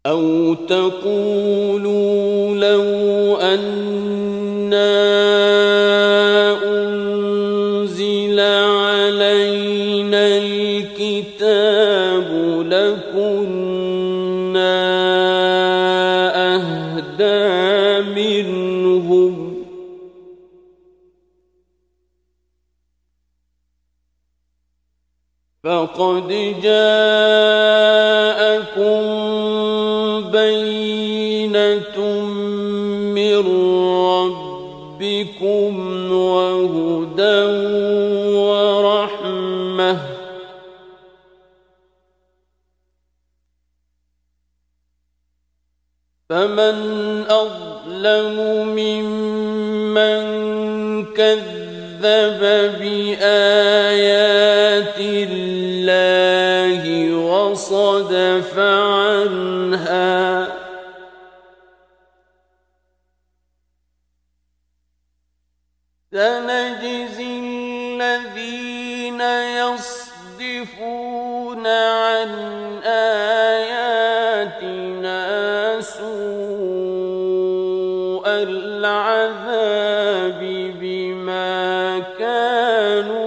أَوْ تَقُولُوا لَوْ أَنَّا أُنزِلَ عَلَيْنَا الْكِتَابُ لَكُنَّا أَهْدَىٰ مِنْهُمْ ۚ فَقَدْ جَاءَكُم بَيِّنَةٌ مِّن رَّبِّكُمْ وَهُدًى وَرَحْمَةٌ ۚ فَمَنْ أَظْلَمُ مِمَّن كَذَّبَ بِآيَاتِ اللَّهِ وَصَدَفَ عَنْهَا ۗ سَنَجْزِي الَّذِينَ يَصْدِفُونَ عَنْ آيَاتِنَا سُوءَ الْعَذَابِ بِمَا كَانُوا